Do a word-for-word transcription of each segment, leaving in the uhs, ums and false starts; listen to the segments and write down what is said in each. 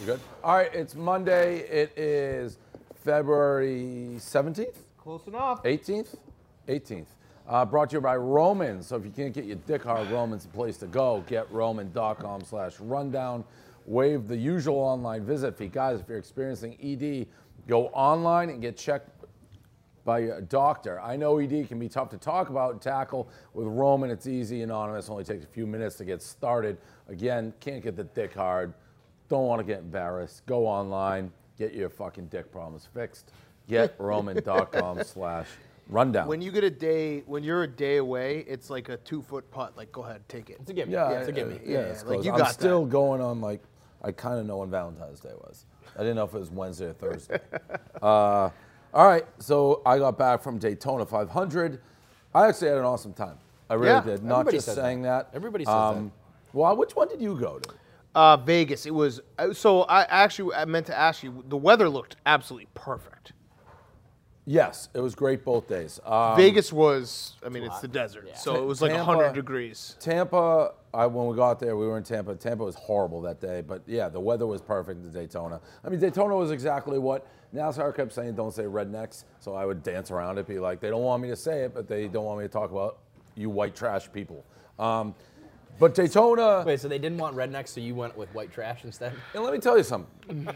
You good? All right, it's Monday. It is February seventeenth? Close enough. eighteenth? eighteenth. Uh, brought to you by Roman. So if you can't get your dick hard, Roman's the place to go. Get roman.com slash rundown. Waive the usual online visit fee. Guys, if you're experiencing E D, go online and get checked by a doctor. I know E D can be tough to talk about and tackle. With Roman, it's easy, anonymous, only takes a few minutes to get started. Again, can't get the dick hard, don't want to get embarrassed. Go online, get your fucking dick problems fixed. Get roman.com slash rundown. When you get a day, when you're a day away, it's like a two-foot putt. Like, go ahead, take it. It's a gimme. Yeah, Yeah, it's a gimme. Yeah, Yeah, it's like close. you I'm got still that. going on, like, I kind of know when Valentine's Day was. I didn't know if it was Wednesday or Thursday. uh, all right, so I got back from Daytona five hundred. I actually had an awesome time. I really Yeah, did. Not everybody just says saying that. that. Everybody says that. Well, which one did you go to? Uh, Vegas. It was uh, so. I actually I meant to ask you. The weather looked absolutely perfect. Yes, it was great both days. Um, Vegas was. I mean, it's the desert, Yeah. so it was like Tampa- one hundred degrees. Tampa, I, when we got there, we were in Tampa. Tampa was horrible that day, but yeah, the weather was perfect in Daytona. I mean, Daytona was exactly what NASCAR kept saying, don't say rednecks, so I would dance around it, be like, they don't want me to say it, but they don't want me to talk about you white trash people. Um, but Daytona, Wait, so they didn't want rednecks, so you went with white trash instead? and let me tell you something.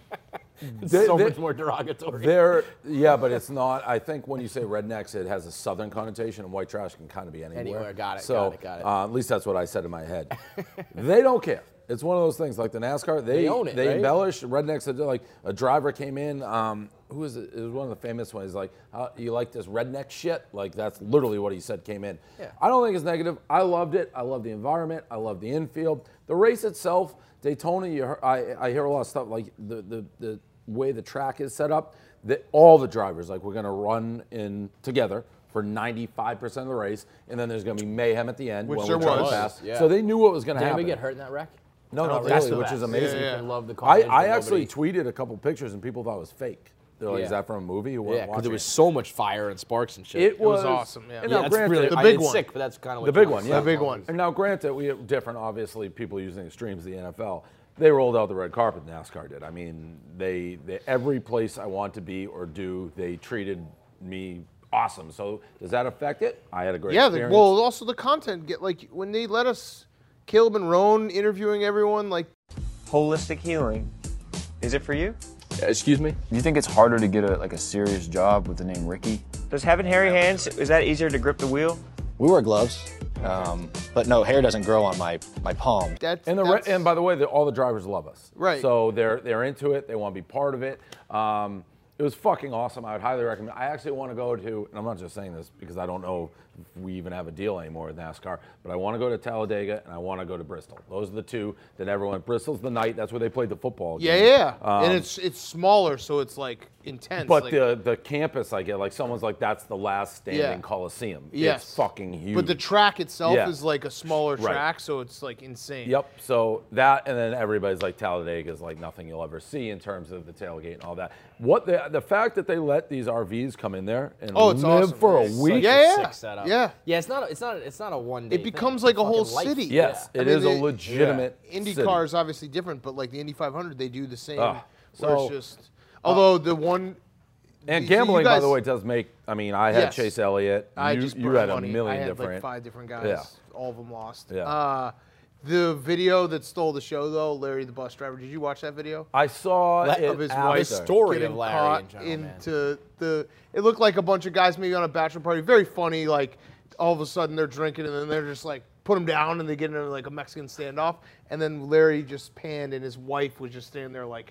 It's They- so they- much more derogatory. They're, yeah, but it's not. I think when you say rednecks, it has a southern connotation, and white trash can kind of be anywhere. Anywhere, got it, So, got it, got it. Uh, at least that's what I said in my head. They don't care. It's one of those things like the NASCAR. They, They own it, They right? embellish. Rednecks, are like a driver came in. Um, who is it? It was one of the famous ones. He's like, uh, you like this redneck shit? Like, that's literally what he said came in. Yeah. I don't think it's negative. I loved it. I love the environment. I love the infield. The race itself, Daytona, you hear, I, I hear a lot of stuff like the, the, the way the track is set up, that all the drivers, like, we're going to run in together for ninety-five percent of the race, and then there's going to be mayhem at the end. Which when there we're trying to was. pass. Yeah. So they knew what was going to Did happen. anybody get hurt in that wreck? No, not That's really, the which best. is amazing. Yeah, yeah. I love the I, carnage, I but actually nobody- tweeted a couple pictures, and people thought it was fake. They're like, Yeah. is that from a movie? You weren't Yeah, because watching there was it. so much fire and sparks and shit. It was, was awesome, yeah. And yeah, now, that's granted, really The I- big it's one. sick, but that's kind of the what big you one, want. yeah. The big one. And now, granted, we have different, obviously, people using extremes, the N F L. They rolled out the red carpet, NASCAR did. I mean, they, they every place I want to be or do, they treated me awesome. So does that affect it? I had a great Yeah. The, experience. well, also the content. Get like when they let us, Caleb and Roan interviewing everyone. Like, Holistic healing. Is it for you? Excuse me? Do you think it's harder to get a like a serious job with the name Ricky? Does having hairy hands, is that easier to grip the wheel? We wear gloves, um, but no, hair doesn't grow on my, my palm. that's And the re- that's, and by the way, the, all the drivers love us. Right. So they're they're into it. They want to be part of it. Um, it was fucking awesome. I would highly recommend. I actually want to go to, and I'm not just saying this because I don't know if we even have a deal anymore with NASCAR, but I want to go to Talladega and I want to go to Bristol. Those are the two that everyone. Bristol's the night. That's where they played the football yeah, game. yeah. Um, and it's it's smaller, so it's like intense. But like, the the campus, I get like someone's like that's the last standing Yeah. Coliseum. Yes. It's fucking huge. But the track itself Yeah. is like a smaller Right. track, so it's like insane. Yep. So that, and then everybody's like Talladega is like nothing you'll ever see in terms of the tailgate and all that. What the the fact that they let these R Vs come in there and Oh, it's live awesome. for a It's week. like- Yeah, yeah. Sick setup. Yeah. Yeah, it's not. A, it's not. A, it's not a one day. It becomes like a whole city. Yes, I it mean, is a the- legitimate Indy city. car is obviously different, but like the Indy five hundred, they do the same. Ah, where so- it's just, although the one And you- you gambling, by guys- the way, does make. I mean, I had Yes. Chase Elliott. I you just you burned had a money. million I had different. like five different guys. Yeah. All of them lost. Yeah. Uh, the video that stole the show, though, Larry the bus driver. Did you watch that video? I saw Let- it Of his after. wife story getting of Larry caught in general, man. into the. It looked like a bunch of guys maybe on a bachelor party. Very funny. Like all of a sudden they're drinking and then they're just like put him down and they get into like a Mexican standoff. And then Larry just panned and his wife was just standing there like.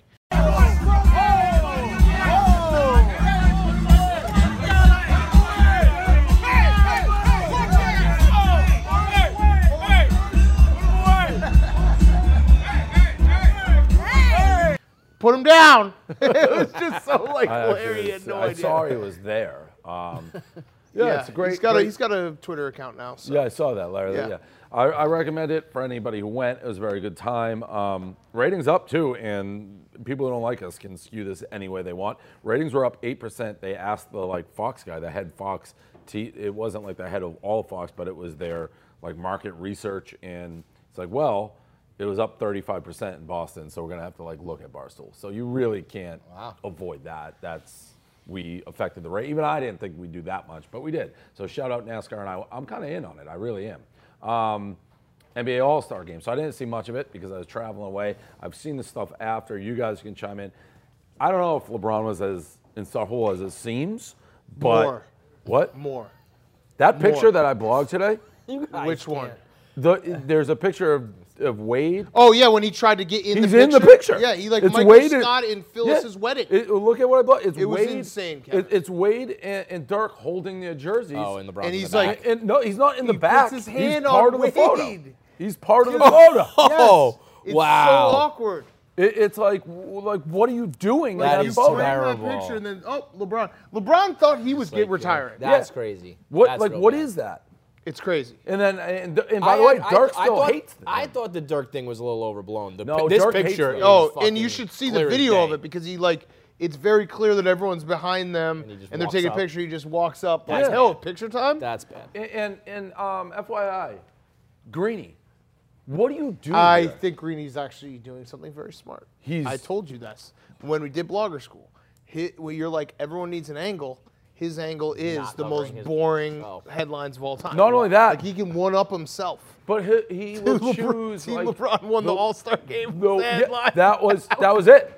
Put him down. It was just so like I, Larry actually- had no I idea. saw he was there. Um, yeah, it's a great. He's got great- a he's got a Twitter account now. So. Yeah, I saw that, Larry. Yeah. Yeah, I, I recommend it for anybody who went. It was a very good time. Um, ratings up too, and people who don't like us can skew this any way they want. Ratings were up eight percent. They asked the like Fox guy, the head Fox. T, it wasn't like the head of all of Fox, but it was their like market research, and it's like, well, It was up thirty-five percent in Boston, so we're gonna have to like look at Barstool. So you really can't Wow. avoid that. That's we affected the rate. Even I didn't think we'd do that much, but we did. So shout out NASCAR, and I, I'm kind of in on it. I really am. Um, N B A All-Star Game. So I didn't see much of it because I was traveling away. I've seen the stuff after. You guys can chime in. I don't know if LeBron was as insufferable as it seems, but More. what? More. That picture More. that I blogged today. You guys Which one? can't. The, there's a picture of, of Wade. Oh yeah, when he tried to get in He's the in picture. the picture. Yeah, he like It's Michael Wade and- Scott in Phyllis's Yeah. wedding. It- look at what I bought. It's It was Wade, insane, Kevin. it- it's Wade and, and Dirk holding their jerseys. Oh, and LeBron's And in he's the back. like- And no, he's not in the He back. puts his he's hand part on of the photo. Wade. He's part of the Yes. photo. Oh, It's wow. so awkward. It, it's like, w- like, what are you doing That in is that photo? terrible. Frame that picture and then oh LeBron. LeBron thought he was get retiring. That's Yeah. crazy. What, That's like, real what bad. is that? It's crazy. And then, and, and by I- the way, I- Dirk I still thought, hates. I him. thought the Dirk thing was a little overblown. The, No, pi- this Dirk hates picture. him. is Oh, and fucking you should see clear the as video day. of it because he like it's very clear that everyone's behind them And he just and, they're walks taking a up. picture. He just walks up like, Yeah. "Hell, picture time." That's bad. And, and, and um, F Y I, Greeny, what do you do? I here? think Greeny's actually doing something very smart. He's- I told you this when we did blogger school. He, where you're like everyone needs an angle. His angle is Not the most covering his- boring Oh. headlines of all time. Not only that- like he can one up himself. But he, he will LeBron, choose Team like LeBron won the, the- All Star game. the- with the yeah, headline. that was that was it.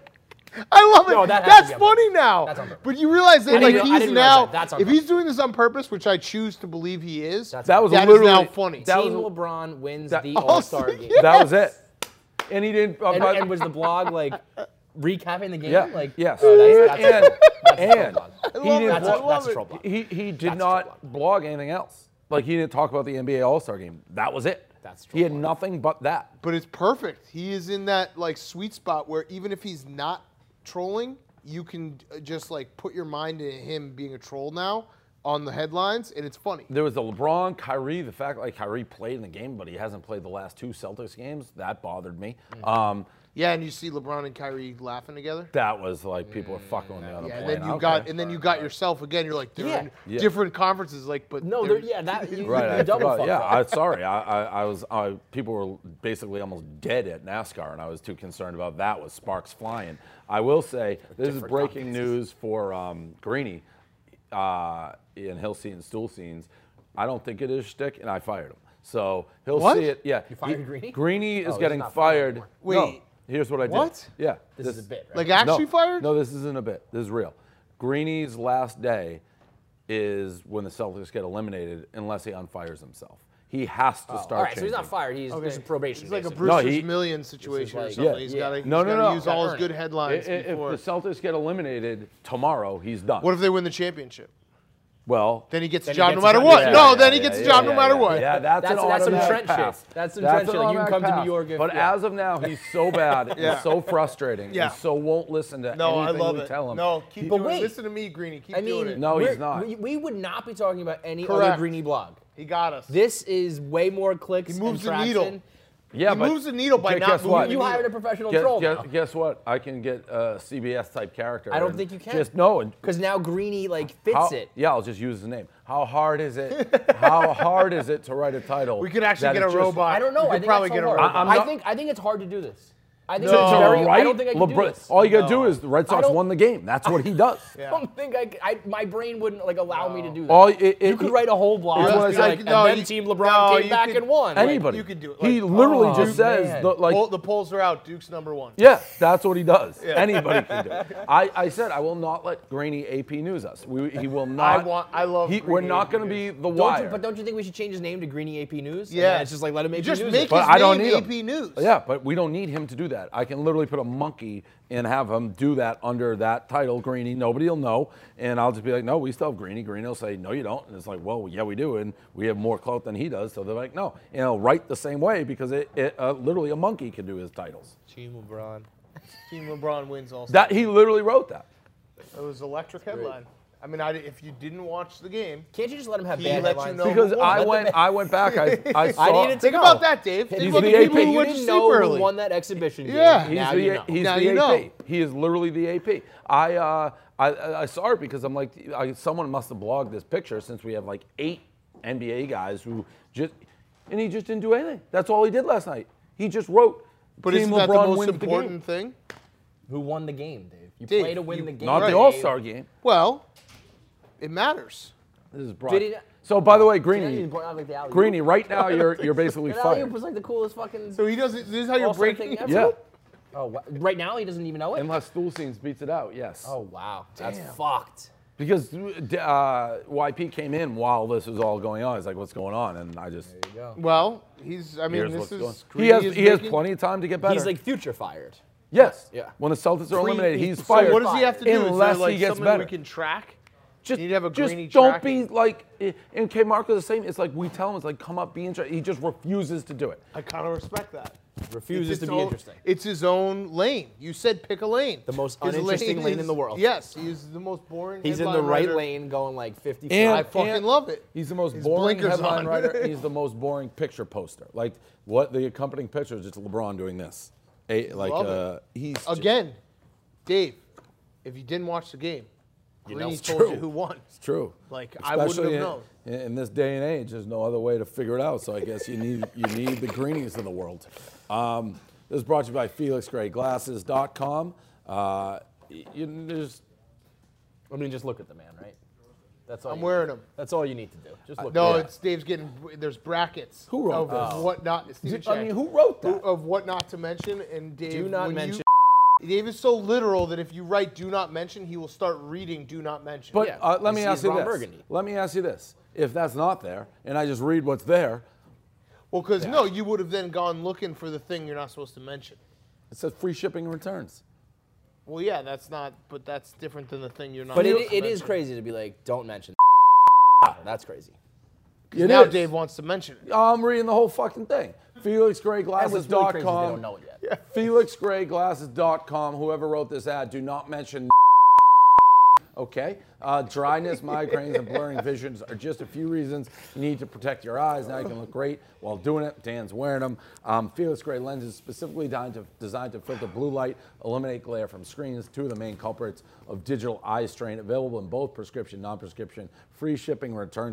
I love it. No, that has to That's be on funny purpose. now. That's on purpose. But you realize that I like didn't- I he's didn't realize now, that. That's on if he's purpose. doing this on purpose, which I choose to believe he is, That's That was that is literally now funny. That Team was, LeBron wins that- the Oh, All Star see, game. yeah. that was it. And he didn't. Uh, And, but- and was the blog like recapping the game? yeah. Like, yes. oh, that's, and that's, that's a and, troll blog. he love it. didn't. That's a, I blo- love that's a it. troll blog. he he did That's not troll blog anything else. Like he didn't talk about the N B A All Star Game. That was it. That's he had troll nothing but that. But it's perfect. He is in that like sweet spot where even if he's not trolling, you can uh, just like put your mind into him being a troll now on the headlines, and it's funny. There was the LeBron, Kyrie. The fact like Kyrie played in the game, but he hasn't played the last two Celtics games. That bothered me. Um, Yeah, and you see LeBron and Kyrie laughing together. that was like people were fucking with me on the Yeah, and plane. then you Okay. got and then you got yourself again. You're like they're Yeah. in Yeah. different conferences, like but No, they're- they're, yeah, that you, Right, you I double forgot. fucked Yeah, up. I, sorry. I, I, I was. I, people were basically almost dead at NASCAR, and I was too concerned about that with sparks flying. I will say this is Different breaking conferences. news for um, Greeny uh, in Hill Seat and Stool Scenes. I don't think it is shtick, and I fired him. So he'll What? see it. Yeah, You fired he- Greeny? Greeny is Oh, he's getting not fired fired. anymore. No, Wait. here's what I did. What? Yeah, This, is a bit, right? like actually no, fired. No, this isn't a bit. This is real. Greeny's last day is when the Celtics get eliminated, unless he unfires himself. He has to Oh, start all right, so he's not changing. fired. He's there's a probation. It's like a basically. Brewster's No, he- Million situation or like- something. Yeah. He's Yeah. got to No, no, no. use all his Earn good it. headlines I- i- If before. the Celtics get eliminated tomorrow, he's done. What if they win the championship? Well, Then he gets Then a he job gets no a matter job. what. Yeah, no, yeah, then he yeah, gets a yeah, job yeah, no matter yeah. what. Yeah, that's, That's- an that's some automatic Trent shit. pass. That's some That's Trent an shit. Like, you can automatic come to pass. New York if- But yeah. as of now, he's so bad Yeah. and so frustrating Yeah. and so won't listen to No, I anything love we it. tell him. No, keep He- doing wait. it. Listen to me, Greeny. Keep I doing mean, it. No, he's we're- not. We, we would not be talking about any Correct. other Greeny blog. He got us. This is way more clicks. He moves and the needle. traction. Yeah, He but moves the needle by gu- not guess moving what? the You needle. hired a professional Guess, troll. guess, now. guess what? I can get a C B S type character. I don't and think you can. Just no. and Because now Greeny like fits how- it. Yeah, I'll just use his name. How hard is it? how hard is it to write a title? We could actually that get it a just- robot. I don't know. We I could think probably that's get a so hard. robot. I'm I not- think I think it's hard to do this. I think No. it's To very. write I don't think I can do LeBron- this. All you got to No. do is the Red Sox don't- won the game. That's what he does. I don't think I, c- I- my brain wouldn't like allow me to do that. All it- it- you could it- write a whole blog It's and what be I like, said. No, and then you- Team no, LeBron came you back could- and won. Like, Anybody. you could do it. he Like, literally oh, just says man. the, like Poll- the polls are out. Duke's number one. yeah, that's what he does. Anybody can do it. I, I said I will not let Grainy A P news us. We, he will not. want- I love He, Greeny we're not A P going to be the don't wire. you, but don't you think we should change his name to Greeny A P News? And Yeah. then it's just like let him A P Just News. make it. But his I don't name need A him. P News. Yeah, but we don't need him to do that. I can literally put a monkey and have him do that under that title, Greeny. Nobody will know. And I'll just be like, no, we still have Greeny. Greeny will say, no, you don't. And it's like, well, yeah, we do. And we have more clout than he does. So they're like, no. And he'll write the same way because it, it uh, literally a monkey can do his titles. Team LeBron. Team LeBron wins also. That He literally wrote that. It was electric headline. I mean, I, if you didn't watch the game, Can't you just let him have He bad let you headlines? know- Because who I won? went, I went back. I, I saw. I needed to think know. about that, Dave. Think He's about the the people A P. who You went to didn't sleep know early. who won that exhibition game. Yeah. He's now the, you know. he's Now the you A P. know. He is literally the A P. I, uh, I, I saw it because I'm like, I, someone must have blogged this picture since we have like eight N B A guys who just, and he just didn't do anything. That's all he did last night. He just wrote But Team isn't that the LeBron most wins the game. important thing? Who won the game, Dave? You Dave, play to win you- the game. Not Right. the All-Star game. Well, it matters. This is Brock. Did he- So, by the way, Yeah, you Greeny, didn't point out like the alley-oop. Greeny, right now you're you're basically That alley-oop fired. was like the coolest fucking. So he doesn't. This is how you're All-Star breaking. thing ever? Yeah. Oh, wa- right now he doesn't even know it. Unless Stool Scenes beats it out, yes. Oh wow, that's Damn. fucked. Because uh, Y P came in while this was all going on. He's like, "What's going on?" And I just There you go. Well, he's. I mean, here's this what's is. going. He Greeny has is he has making- plenty of time to get better. He's like future fired. yes. Yeah. When the Celtics are eliminated, he's So fired. what does he have to do? Is Unless there, like, he gets something better. we can track. Just, You need to have a just Greeny don't tracking. be like, and K Marco the same. It's like we tell him, it's like, come up, be interested. He just refuses to do it. I kind of respect that. Refuses It's to his be own- interesting. It's his own lane. You said pick a lane. The most His uninteresting lane in is- the world. Yes, he's the most boring. He's in the headline right writer. lane, going like fifty. And- I fucking and love it. He's the most His boring blinkers headline on. writer. He's the most boring picture poster. Like what the accompanying picture is just LeBron doing this. A, like Love it. uh, he's just- Again, Dave, if you didn't watch the game, You Greeny know it's told true. you who won. It's true. Like, I wouldn't Especially have in- known. In, in this day and age, there's no other way to figure it out. So I guess you need you need the greenies in the world. Um, this is brought to you by Felix Gray Glasses dot com. Uh, y- you, there's I mean, just look at the man, right? That's all. I'm you wearing need. them. That's all you need to do. Just look. No, at it. it's Dave's getting. There's brackets. Who wrote of this? what not? Steve I mean, who wrote that? Of what not to mention, and Dave. Do not when you- mention. Dave is so literal that if you write "do not mention," he will start reading "do not mention." But Yeah, uh, let you me see ask it's you Ron this. Burgundy. Let me ask you this. If that's not there, and I just read what's there, well, because no, you would have then gone looking for the thing you're not supposed to mention. it says free shipping and returns. Well, yeah, that's not. But that's different than the thing you're not. But it, supposed to it is mention. crazy to be like, don't mention. That's crazy. 'Cause It now is. Dave wants to mention it. I'm reading the whole fucking thing. Felix Gray And Glasses what's really dot crazy is they com. don't know it yet. Felix Gray Glasses dot com. Whoever wrote this ad, do not mention. Okay? Uh, dryness, migraines, and blurring visions are just a few reasons you need to protect your eyes. Now you can look great while doing it. Dan's wearing them. Um, Felix Gray lenses specifically designed to, designed to filter blue light, eliminate glare from screens. Two of the main culprits of digital eye strain, available in both prescription, non-prescription, free shipping, return.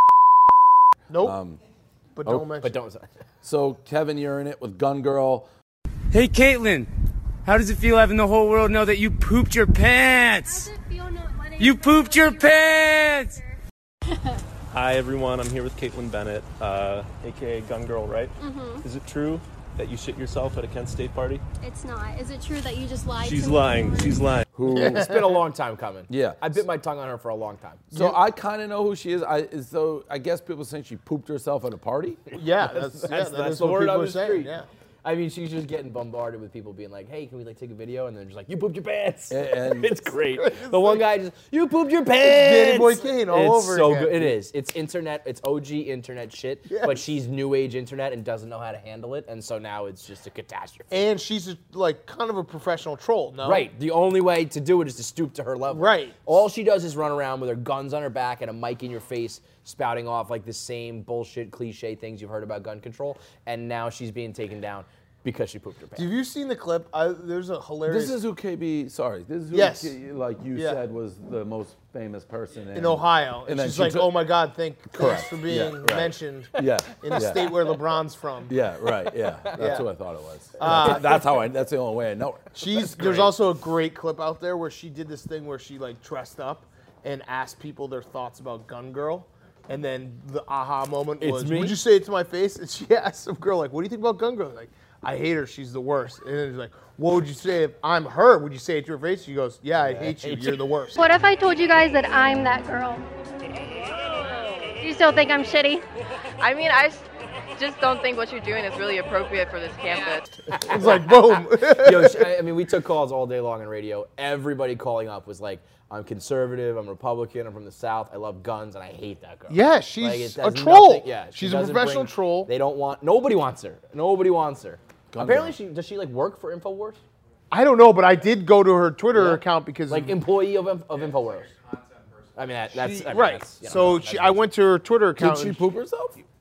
Nope. Um, but oh, don't mention. But don't. So, Kevin, you're in it with Gun Girl. Hey, Caitlin, how does it feel having the whole world know that you pooped your pants? You pooped your pants! Hi everyone, I'm here with Caitlin Bennett, uh, aka Gun Girl, right? Mm-hmm. Is it true that you shit yourself at a Kent State party? It's not. Is it true that you just lied She's to me? lying. She's lying. Who? It's been a long time coming. Yeah. I bit my tongue on her for a long time. So I kind of know who she is. I so I guess people saying she pooped herself at a party. Yeah, that's, That's, yeah, that's, that is the what word people on are the saying. street. Yeah. I mean, she's just getting bombarded with people being like, "Hey, can we like take a video?" And then just like, "You pooped your pants." And- it's great. The one guy just, "You pooped your pants." Danny Boy Kane all it's over so again. good. It is. It's internet. It's O G internet shit. Yes. But she's new age internet and doesn't know how to handle it, and so now it's just a catastrophe. And she's a, like kind of a professional troll. No. Right. The only way to do it is to stoop to her level. Right. All she does is run around with her guns on her back and a mic in your face, spouting off like the same bullshit cliche things you've heard about gun control. And now she's being taken down because she pooped her pants. Have you seen the clip? I, there's a hilarious. This is who K B. Sorry, this is who Yes. K- like you Yeah. said was the most famous person in, in Ohio, and then she's she like, took- "Oh my God, thank, thanks Correct. for Yeah, being right. mentioned Yeah, in the yeah. state where LeBron's from." Yeah, right. Yeah, that's Yeah. who I thought it was. Uh, that's how I. That's the only way I know her. She's there's also a great clip out there where she did this thing where she like dressed up and asked people their thoughts about Gun Girl, and then the aha moment It's was, me? "Would you say it to my face?" And she asked some girl like, "What do you think about Gun Girl?" Like, "I hate her. She's the worst." And then she's like, "What would you say if I'm her? Would you say it to her face?" She goes, "Yeah, I hate you. You're the worst." What if I told you guys that I'm that girl? Do you still think I'm shitty? I mean, I s- just don't think what you're doing is really appropriate for this campus. It's like boom. Yo, sh- I I mean, we took calls all day long on radio. Everybody calling up was like, "I'm conservative, I'm Republican, I'm from the South, I love guns, and I hate that girl." Yeah, she's Like, it a does troll. nothing- Yeah, she She's a doesn't professional bring- troll. They don't want. Nobody wants her. Nobody wants her. Gun Apparently, girl. she does. She like work for Infowars, I don't know, but I did go to her Twitter Yeah. account because like of- employee of Inf- of Infowars. I mean, that, that's she- I mean, right. that's, you know, so that's she, I went to her Twitter Did account. she and poop herself?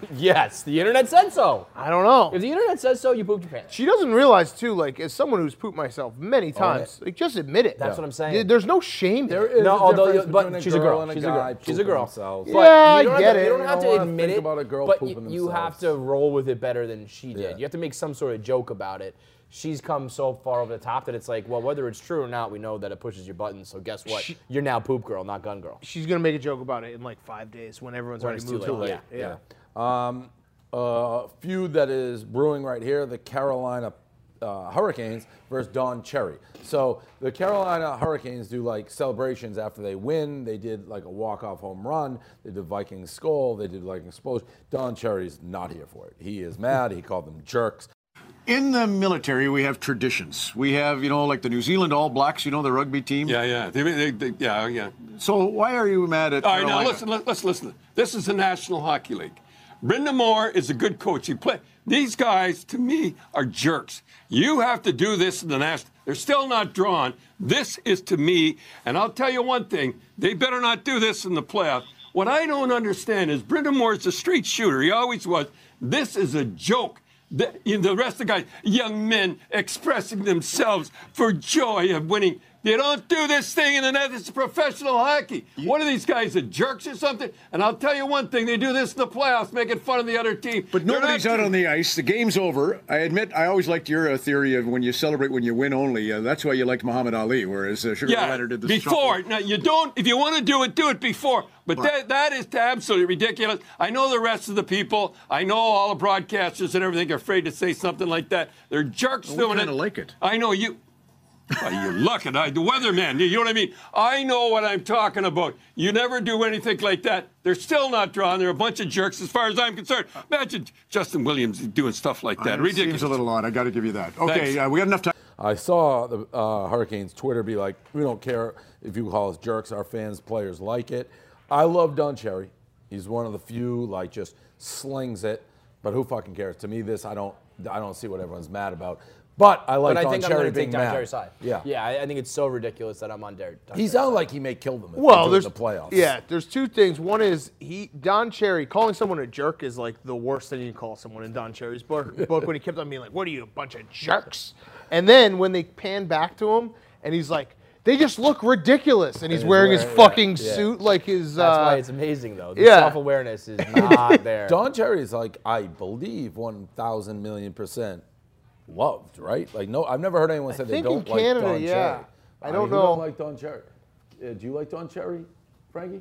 Yes, the internet said so. I don't know. If the internet says so, you pooped your pants. She doesn't realize too, like as someone who's pooped myself many times, like just admit it. That's what I'm saying. There's no shame There there. is No, a although difference you- but between she's a girl girl. and a She's a guy girl. She's a pooping girl. themselves. But Yeah, you don't I have get to, it. You don't You have don't to wanna admit think it, about a girl but pooping you, you have themselves. to roll with it better than she did. Yeah. You have to make some sort of joke about it. She's come so far over the top that it's like, well, whether it's true or not, we know that it pushes your buttons. So guess what? She- You're now poop girl, not gun girl. She's gonna make a joke about it in like five days when everyone's When already it's too moved late. on. Yeah. yeah. Um, uh, feud that is brewing right here: the Carolina uh, Hurricanes versus Don Cherry. So the Carolina Hurricanes do like celebrations after they win. They did like a walk-off home run. They did Viking skull. They did like an explosion. Don Cherry's not here for it. He is mad. He called them jerks. In the military, we have traditions. We have, you know, like the New Zealand All Blacks, you know, the rugby team. Yeah, yeah. They, they, they, yeah, yeah. So why are you mad at All right, now Carolina? listen, let, let's listen. This is the National Hockey League. Brendan Moore is a good coach. He play. These guys, to me, are jerks. You have to do this in the national. They're still not drawn. This is to me, and I'll tell you one thing: they better not do this in the playoffs. What I don't understand is Brendan Moore is a straight shooter. He always was. This is a joke. The, you know, the rest of the guys, young men expressing themselves for joy of winning. They don't do this thing in the net. It's professional hockey. What are these guys, the jerks or something? And I'll tell you one thing, they do this in the playoffs, making fun of the other team. But They're nobody's not- out on the ice. The game's over. I admit, I always liked your uh, theory of when you celebrate when you win only. Uh, that's why you liked Muhammad Ali, whereas uh, Sugar Yeah, Leonard did the before. shuffle. Now, you don't, if you want to do it, do it before. But that, that is absolutely ridiculous. I know the rest of the people. I know all the broadcasters and everything are afraid to say something like that. They're jerks Well, we doing it. kinda like it. I know you. Well, you're looking. I, the weatherman, you know what I mean? I know what I'm talking about. You never do anything like that. They're still not drawn. They're a bunch of jerks as far as I'm concerned. Imagine Justin Williams doing stuff like that. Uh, it Ridiculous. seems a little odd. I got to give you that. Okay, Thanks. uh, we got enough time. I saw the uh, Hurricanes Twitter be like, we don't care if you call us jerks. Our fans, players like it. I love Don Cherry. He's one of the few, like, just slings it. But who fucking cares? To me, this, I don't I don't see what everyone's mad about. But I like But I Don think I'm Cherry going to being take Don mad. Cherry's side. Yeah. Yeah, I, I think it's so ridiculous that I'm on Don He sounded like he may kill them if Well, they do there's the playoffs. Yeah, there's two things. One is he Don Cherry calling someone a jerk is like the worst thing you can call someone in Don Cherry's book. book when he kept on being like, "What are you, a bunch of jerks?" And then when they pan back to him and he's like, "They just look ridiculous," and he's he's wearing his wearing- fucking yeah, yeah. suit like his. That's uh, why it's amazing, though. The yeah. self-awareness is not there. Don Cherry is like, I believe, one thousand million percent loved, right? Like, no, I've never heard anyone say they think in don't like Canada, Don yeah. Cherry. I mean, don't who know. Don't like Don Cherry. Uh, do you like Don Cherry, Frankie?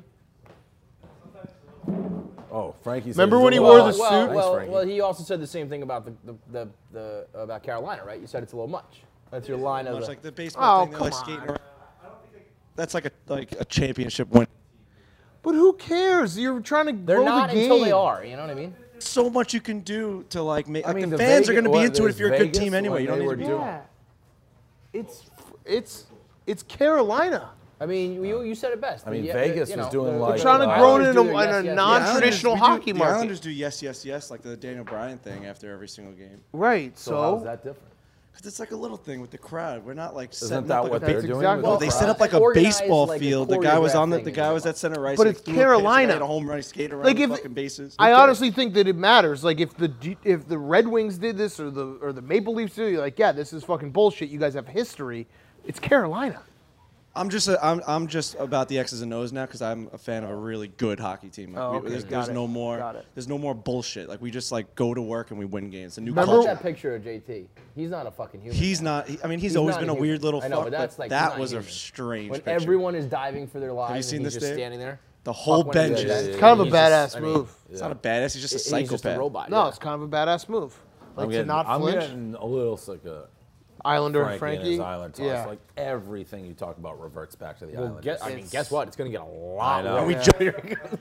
Oh, Frankie. said Remember he's when a he little- wore the well, suit? Well, Frankie. well, he also said the same thing about the, the, the, the about Carolina, right? You said it's a little much. That's your line of Much the, like the baseball Oh, thing, they're come like on. skating around. That's like a like a championship win. But who cares? You're trying to They're grow not the game. until they are. You know what I mean? So much you can do to like make. I Like mean, the the fans are Vegas- going to be well, into it if there's you're a good Vegas team anyway. when You don't they need were to be. doing- Yeah. It's it's it's Carolina. I mean, you you said it best. I mean, The- Vegas you was know, doing the- like- the Trying to uh, grow it Islanders in do a, their in yes, a yes, yes. non-traditional We do- hockey the market. Islanders do yes, yes, yes, like the Daniel Bryan thing after every single game. Right. So, So, how's that different? Because it's like a little thing with the crowd. We're not like Isn't setting that up like what a they're That's doing? exactly- with Well, the they crowd? set up like a Organized, baseball like a field. The guy was on the choreographed the thing guy is was at center ice. But he it's threw a pitch, the guy Carolina. had a home run, he skated around Like the if fucking bases. I honestly think that it matters. Like if the D- if the Red Wings did this or the or the Maple Leafs did, it, you're like, yeah, this is fucking bullshit. You guys have history. It's Carolina. I'm just a, I'm I'm just about the X's and O's now because I'm a fan of a really good hockey team. Like, Oh, we- okay. there's Got there's it. no more Got it. there's no more bullshit. Like we just like go to work and we win games. A new Remember- Look culture. at that picture of J T. He's not a fucking human. He's now. not. he- I mean, he's, He's always not been a a human. weird little I know, fuck. but that's like- he's that not was a human. strange. When picture. everyone is diving for their lives, Have you and seen he's this, just Dave? standing there. The whole Fuck one of bench. these Yeah, guys. yeah, It's kind of a He's just- badass I mean, move. It's not a badass. He's just a He's psychopath. just a robot. No, yeah. it's kind of a badass move. Like I'm to getting, not I'm flinch. getting a little sick of Islander Frankie, Frankie. and his island toss. Yeah. Like everything you talk about reverts back to the Well, island. guess, I mean, It's- guess what? It's going to get a lot. I know. worse. We ju- just, I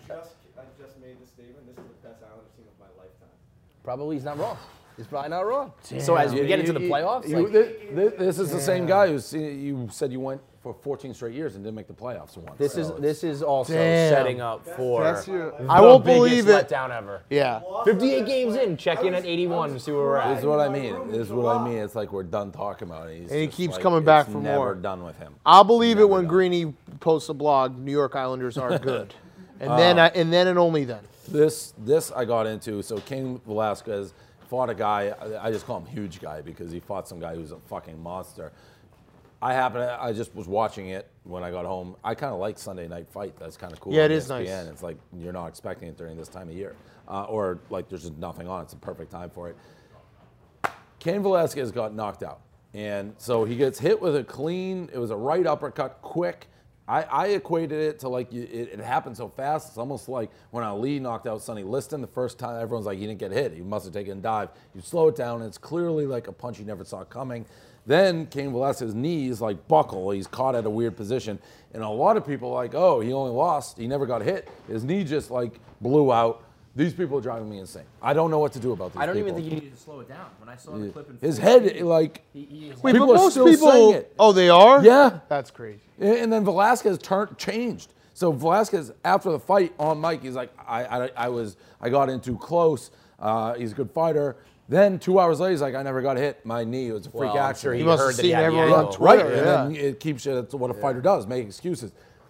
just made the statement. This is the best Islanders team of my lifetime. Probably he's not wrong. He's probably not wrong. So as we get into the playoffs, You- like, thi- thi- this is the same guy who you said you went for fourteen straight years and didn't make the playoffs once. this so is it's- this is also Damn. setting up for That's your- the I won't biggest believe it. letdown ever. Yeah. fifty-eight games in, check in at eighty-one and see where we're This at. is what I mean. This is what I mean. It's like we're done talking about it. He's And he just keeps like, coming back it's for never more. done with him. I'll believe it Never when done. Greeny posts a blog. New York Islanders are good, and Uh, then I, and then and only then. This this I got into. So Cain Velasquez fought a guy. I, I just call him Huge Guy because he fought some guy who's a fucking monster. I happened. To, I just was watching it when I got home. I kind of like Sunday Night Fight. That's kind of cool. Yeah, on it is E S P N. nice. It's like you're not expecting it during this time of year, uh, or like there's just nothing on. It's a perfect time for it. Cain Velasquez got knocked out, and so he gets hit with a clean. It was a right uppercut, quick. I, I equated it to like you, it, it happened so fast. It's almost like when Ali knocked out Sonny Liston the first time. Everyone's like, he didn't get hit. He must have taken a dive. You slow it down, and it's clearly like a punch you never saw coming. Then Cain Velasquez's knees like buckle. He's caught at a weird position, and a lot of people are like, oh, he only lost. He never got hit. His knee just like blew out. These people are driving me insane. I don't know what to do about these I don't people. even think you needed to slow it down. When I saw the clip in His full head, speed, like, he- he is- Wait, people but are most still people. saying it. Oh, they are. Yeah. That's crazy. And then Velasquez turned changed. So Velasquez, after the fight on mic, he's like, I, I, I was, I got in too close. Uh, he's a good fighter. Then two hours later, he's like, I never got hit. My knee was a freak Well, I'm accident. sure he He must have heard that he seen had the everyone angle. on Twitter, Right, yeah. and then it keeps you. That's what a fighter does, make excuses.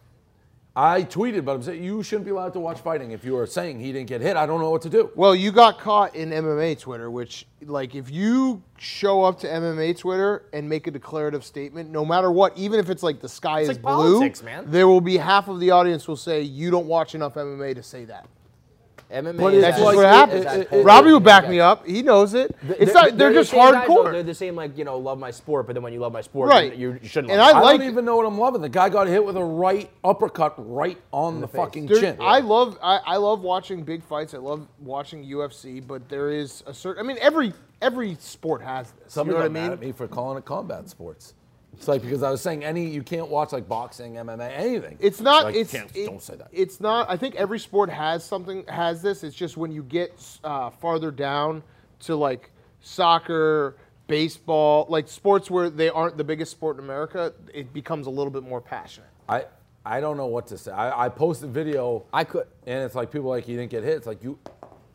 I tweeted, but I'm saying you shouldn't be allowed to watch fighting if you are saying he didn't get hit. I don't know what to do. Well, you got caught in M M A Twitter, which, like, if you show up to M M A Twitter and make a declarative statement, no matter what, even if it's like the sky It's is like blue, politics, man. there will be half of the audience will say you don't watch enough M M A to say that. M M A But is That's that- just like- what happens. it- it- it- Robbie will back me up. He knows it. It's not. They're, the just same guys, though. hardcore. They're the same, like, you know, love my sport, but then when you love my sport, Right. you, you shouldn't And love I it. I like- don't even know what I'm loving. The guy got hit with a right uppercut right on the, fucking There- chin. I love I, I love watching big fights. I love watching U F C, but there is a certain. I mean, every every sport has this. Somebody you know got what I mad mean? at me for calling it combat sports. It's like because I was saying any you can't watch like boxing, M M A, anything. It's not. Like, it's can't- it- don't say that. It's not. I think every sport has something has this. It's just when you get uh, farther down to like soccer, baseball, like sports where they aren't the biggest sport in America, it becomes a little bit more passionate. I I don't know what to say. I, I posted video. I could. And it's like people are like you didn't get hit. It's like you.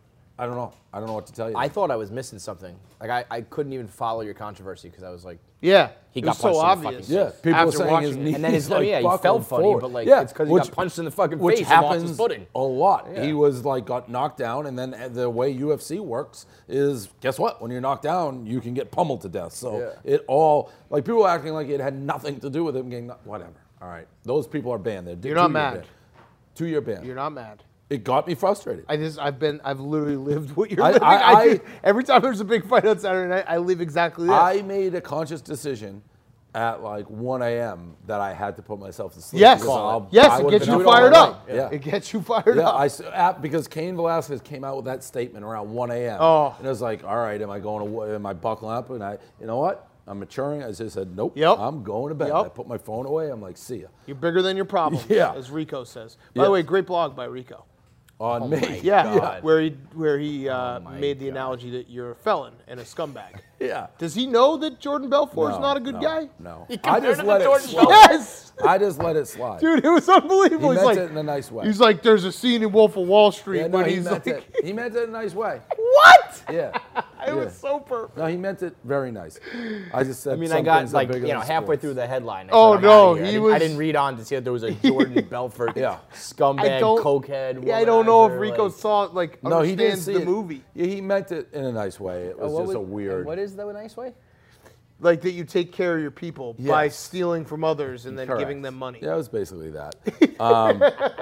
I don't know. I don't know what to tell you. I thought I was missing something. Like, I, I couldn't even follow your controversy because I was like, Yeah, he it got was so punched in the obvious. fucking yeah, face. people are After saying his watching it. knee. And then his, like yeah, he buckled fell funny, forward. but like, yeah, it's because he which- got punched in the fucking which face and lost happens his footing. a lot. Yeah. He was like got knocked down, and then the way U F C works is, guess what? When you're knocked down, you can get pummeled to death. So Yeah. it all like people are acting like it had nothing to do with him getting knocked- whatever. All right, those people are banned. They're You're not two-year mad. ban. Two-year ban. You're not mad. It got me frustrated. I just I've been I've literally lived what you're I- living. I- I, do- I- every time there's a big fight on Saturday night, I live exactly this. I made a conscious decision at like one a m that I had to put myself to sleep. Yes, because I'll- yes, I it would've gets been you doing all fired night. up. Yeah. It gets you fired Yeah, up. I s- at, because Cain Velasquez came out with that statement around one a m Oh. and I was like, all right, am I going to? wo- Am I buckling up? And I, you know what? I'm maturing. I just said, nope. Yep. I'm going to bed. Yep. I put my phone away. I'm like, see ya. You're bigger than your problem. Yeah. as Rico says. By Yeah. the way, great blog by Rico. On Oh me. my Yeah, God. where he where he uh, my made the God. analogy that you're a felon and a scumbag. Yeah. Does he know that Jordan Belfort is No, not a good no, guy? No. He I compared just him to let it Jordan slide. Yes, I just let it slide. dude, it was unbelievable. He he's meant like, it in a nice way. he's like, there's a scene in Wolf of Wall Street Yeah, no, when he he's meant like, it. He meant it in a nice way. what? Yeah. It Yeah. was so perfect. No, he meant it very nice. I just said. I mean, some I got things are like bigger you know than halfway sports. through the headline. I Oh, said, I'm no, outta here. I he didn't- was- I didn't read on to see if there was a Jordan Belfort Yeah. scumbag, I don't- cokehead. Yeah, I don't know if womanizer, Rico like- saw like No, he didn't understands see the it. movie. Yeah, he meant it in a nice way. It was Oh, what just a would- weird. What is that a nice way? Like that you take care of your people by Yes. stealing from others and then Correct. giving them money. Yeah, it was basically that. Um,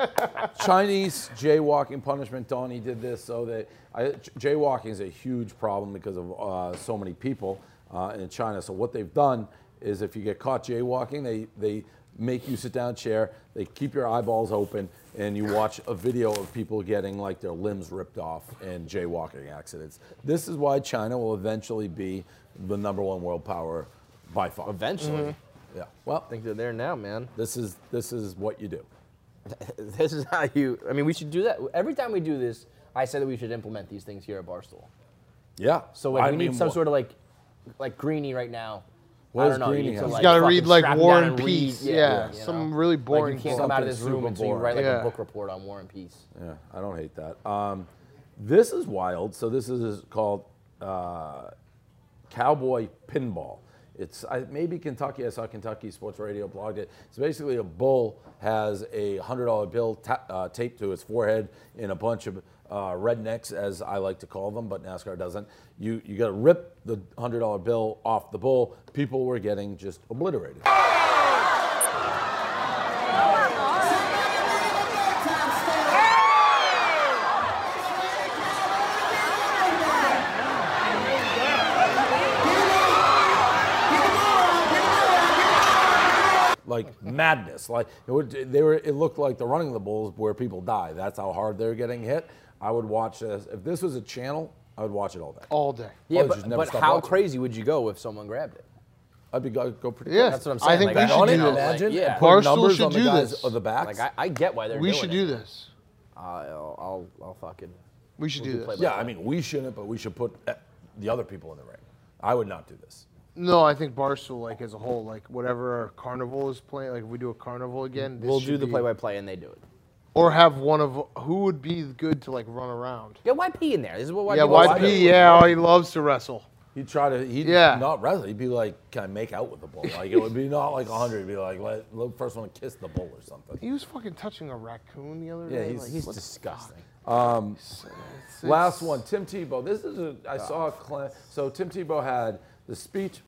Chinese jaywalking punishment. Donnie did this so that I, jaywalking is a huge problem because of uh, so many people uh, in China. So what they've done is, if you get caught jaywalking, they they make you sit down in a chair. They keep your eyeballs open, and you watch a video of people getting like their limbs ripped off in jaywalking accidents. This is why China will eventually be the number one world power by far. Eventually. Yeah. Well, I think they're there now, man. this is this is what you do. This is how you. I mean, we should do that every time we do this. I said that we should implement these things here at Barstool. Yeah. So like, I we need mean, some wha- sort of like, like Greenie right now. What I does don't know. Greenie You need have? to He's like gotta fucking read, like, strap War down and read. Peace. Yeah, you some know? really Like boring you can't come out of this Something room super until you boring. write like Yeah. a book report on War and Peace. Yeah, I don't hate that. Um, this is wild. So this is called uh, Cowboy Pinball. It's I, maybe Kentucky. I saw Kentucky Sports Radio blogged it. It's basically a bull has a hundred dollar bill ta- uh, taped to his forehead in a bunch of uh, rednecks, as I like to call them, but NASCAR doesn't. You you got to rip the hundred dollar bill off the bull. People were getting just obliterated. Like madness, like it would, they were. It looked like the running of the bulls where people die. That's how hard they're getting hit. I would watch this if this was a channel. I would watch it all day. All day. Yeah, Well, but, just never but stop how watching. crazy would you go if someone grabbed it? I'd be go, go pretty. Yeah, quick. That's what I'm saying. I think like, we I should don't do know, this. like, Imagine yeah. put Barstool numbers should on the do guys this. of the backs. Like I, I get why they're We doing should it. do this. I'll, I'll, I'll fucking. We should we'll do this. play by yeah, play. I mean we shouldn't, but we should put uh, the other people in the ring. I would not do this. No, I think Barstool, like as a whole, like whatever our carnival is playing, like if we do a carnival again, this We'll should do the be- play-by-play and they do it. Or have one of who would be good to like run around. Get Y P in there. This is what Y P Yeah, wants Y to do. P. Yeah, oh, he loves to wrestle. He'd try to. He'd Yeah. not wrestle. He'd be like, "Can I make out with the bull?" Like it would be not like a hundred. It'd be like, "Let, let the first one to kiss the bull or something." He was fucking touching a raccoon the other Yeah, day. he's- like, he's what the disgusting. Um, It's- last it's- one, Tim Tebow. This is a. I saw a clip. So Tim Tebow had the speech.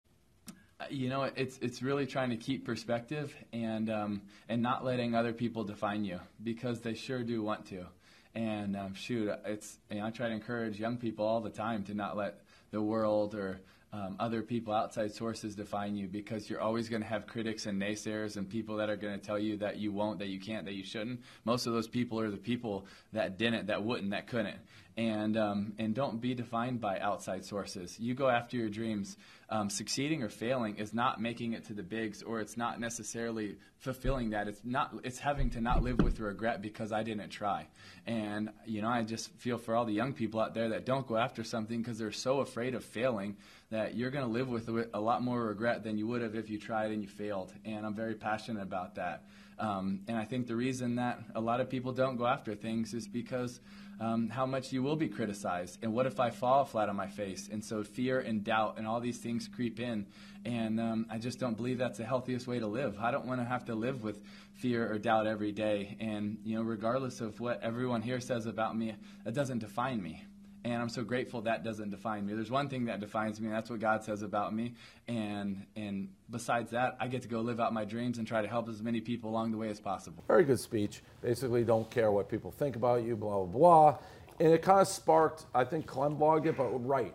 You know, it's it's really trying to keep perspective and um, and not letting other people define you, because they sure do want to. And um, shoot, it's you know, I try to encourage young people all the time to not let the world or um, other people, outside sources, define you, because you're always going to have critics and naysayers and people that are going to tell you that you won't, that you can't, that you shouldn't. Most of those people are the people that didn't, that wouldn't, that couldn't. And um, and don't be defined by outside sources. You go after your dreams. Um, succeeding or failing is not making it to the bigs, or it's not necessarily fulfilling that. It's not. It's having to not live with regret because I didn't try. And you know, I just feel for all the young people out there that don't go after something because they're so afraid of failing that you're going to live with a lot more regret than you would have if you tried and you failed. And I'm very passionate about that. Um, and I think the reason that a lot of people don't go after things is because um, how much you will be criticized. And what if I fall flat on my face? And so fear and doubt and all these things creep in. And um, I just don't believe that's the healthiest way to live. I don't want to have to live with fear or doubt every day. And, you know, regardless of what everyone here says about me, that doesn't define me. And I'm so grateful that doesn't define me. There's one thing that defines me, and that's what God says about me. And and besides that, I get to go live out my dreams and try to help as many people along the way as possible. Very good speech. Basically, don't care what people think about you, blah, blah, blah. And it kind of sparked, I think Clem blogged it, but right.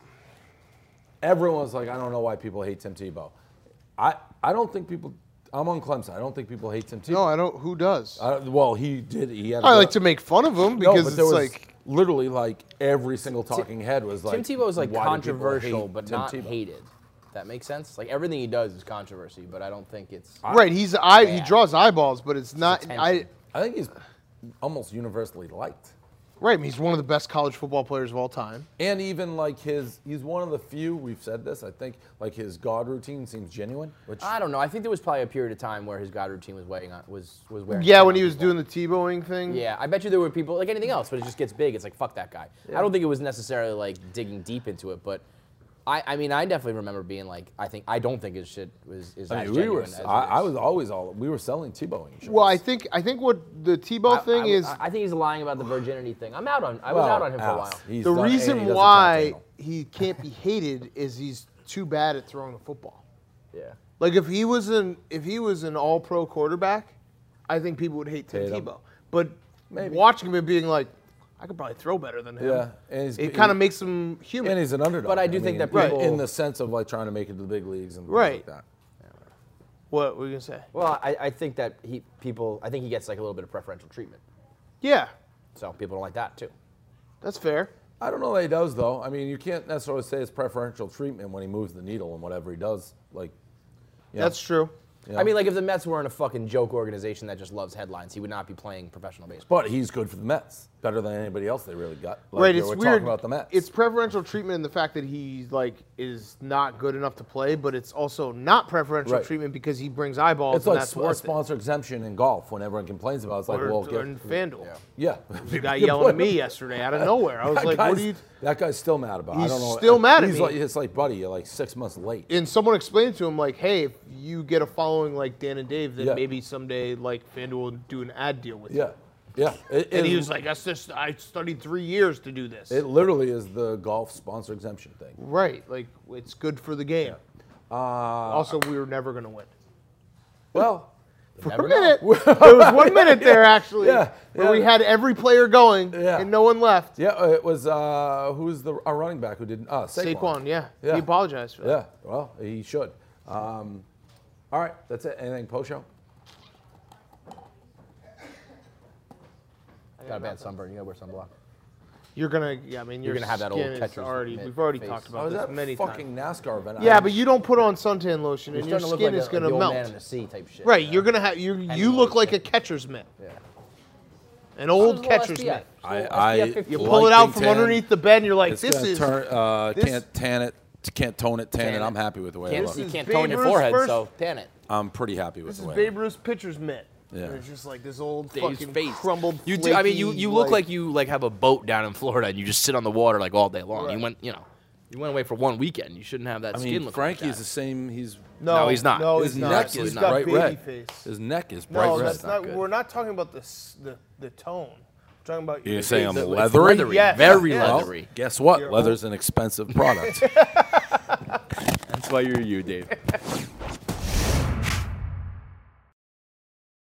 Everyone's like, I don't know why people hate Tim Tebow. I, I don't think people, I'm on Clem's side. I don't think people hate Tim Tebow. No, I don't. Who does? Uh, well, he did. He had. I a- like to make fun of him No, because but it's there was like literally like every single talking head was like. Tim Tebow is like why do people controversial, hate but Tim not Tebow? hated. That makes sense. Like everything he does is controversy, but I don't think it's right. He's I he bad. draws eyeballs, but it's not. I attention. I think he's almost universally liked. right. I mean, he's one of the best college football players of all time. And even like his, he's one of the few, we've said this, I think, like his God routine seems genuine, which I don't know. I think there was probably a period of time where his God routine was weighing on was was wearing. Yeah, down when he on was people. doing the Tebowing thing. Yeah, I bet you there were people like anything else, but it just gets big. It's like fuck that guy. I don't think it was necessarily like digging deep into it, but I, I mean, I definitely remember being like, I think I don't think his shit was is I as mean, we were, genuine as it I, I is. was always all, we were selling Tebowing shirts. Well, I think I think what the Tebow I- thing I, is I, I think he's lying about the virginity thing. I'm out on. I was Well, out on him for a ass. while. He's the done- and he reason doesn't why count anal. he can't be hated is he's too bad at throwing the football. Yeah. Like if he was an if he was an All Pro quarterback, I think people would hate Tim Hate him. Tebow. But Maybe. watching him and being like, I could probably throw better than him. Yeah, and he's- it kind of makes him human. And he's an underdog. But I do think mean, that people- in the sense of like trying to make it to the big leagues and things Right. like that. What were you gonna say? Well, I, I think that he people. I think he gets like a little bit of preferential treatment. Yeah, So people don't like that too. that's fair. I don't know that he does though. I mean, you can't necessarily say it's preferential treatment when he moves the needle and whatever he does. Like, you know, That's true. you know. I mean, like if the Mets weren't a fucking joke organization that just loves headlines, he would not be playing professional baseball. but he's good for the Mets, better than anybody else they really got. Like, right, you it's know, we're weird. talking about the Mets. It's preferential treatment in the fact that he like is not good enough to play, but it's also not preferential Right. treatment because he brings eyeballs. It's and like that's sp- a worth sponsor exemption in golf. When everyone complains about it, it's like, Or- well, or get, in FanDuel. yeah. The guy yelling at me yesterday out of nowhere. I was That like, "What guy's- are you?" That guy's still mad about. it. I He's don't know. still mad at he's me. Like, it's like, buddy, you're like six months late. And someone explained to him like, "Hey, if you get a following like Dan and Dave, then Yeah. maybe someday like FanDuel will do an ad deal with you." Yeah. Yeah, it and is- he was like, "That's just I studied three years to do this." It literally is the golf sponsor exemption thing. Right, like it's good for the game. Uh, also, we were never going to win. Well, for a minute, there was one minute there actually, Yeah, where yeah. we had every player going Yeah. and no one left. Yeah, it was uh, who's the our running back who didn't? Uh, Saquon. Saquon, yeah. yeah. He apologized for that. Yeah, well, he should. Um, all right, that's it. Anything post show? Got a bad sunburn. You gotta wear sunblock. You're gonna, yeah, I mean, You're your gonna have that old skin is catcher's already. mitt We've already face. talked Oh, about is this that many fucking times. NASCAR event? Yeah, I- but you don't put on suntan lotion, You're and your starting to look skin like is a- gonna like the old melt. man in the sea type shit. Right, you're gonna have you. You Anyway, look like yeah. a catcher's mitt. Yeah. An old Little catcher's S P F. mitt. I, S P F I fifty. You pull it out from tan. underneath the bed, and you're like, It's "This gonna is turn, uh, this- can't tan it, can't tone it, tan, Tan it. it. I'm happy with the way Can't, it looks. you can't Babe tone your Ruth's forehead, first- so tan it. I'm pretty happy with This the is way. Babe Ruth's pitcher's mitt." Yeah. And it's just like this old Dave's fucking face. crumbled. You do. I mean, you flaky, you look like you like have a boat down in Florida and you just sit on the water like all day long. Right. You went, you know, you went away for one weekend. You shouldn't have that I skin mean, look Frankie's like the that. same. He's No, No, he's not. No, his he's neck not. is He's got bright baby red. face. His neck is bright No, red. that's not. good. We're not talking about the s- the the tone. We're talking about. You're your saying I'm face. leathery? leathery, Yes, very yes. Well, leathery. guess what? You're Leather's an expensive product. That's why you're you, Dave.